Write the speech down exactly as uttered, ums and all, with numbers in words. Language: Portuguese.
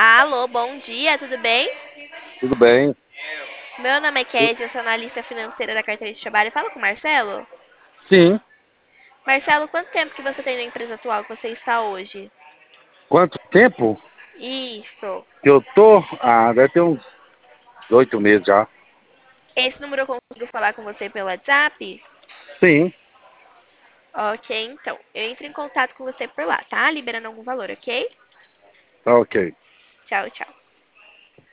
Alô, bom dia, tudo bem? Tudo bem? Meu nome é Kézia, eu sou analista financeira da carteira de trabalho. Fala com o Marcelo. Sim. Marcelo, quanto tempo que você tem na empresa atual que você está hoje? Quanto tempo Isso. que eu tô? Ah, deve ter uns oito meses já. Esse número eu consigo falar com você pelo WhatsApp? Sim, Ok, então. Eu entro em contato com você por lá, tá? Liberando algum valor, ok? tá ok. Tchau, tchau.